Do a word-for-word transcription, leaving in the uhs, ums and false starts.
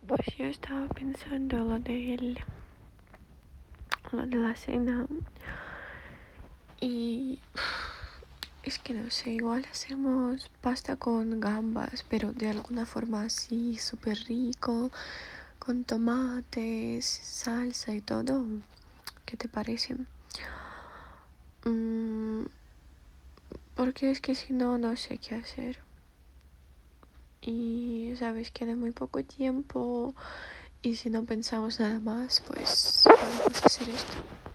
Pues yo estaba pensando lo de, lo de la cena y es que no sé, igual hacemos pasta con gambas, pero de alguna forma así súper rico, con tomates, salsa y todo. ¿Qué te parece? Mm, porque es que si no, no sé qué hacer. Y sabes, queda muy poco tiempo y si no pensamos nada más, pues podemos hacer esto.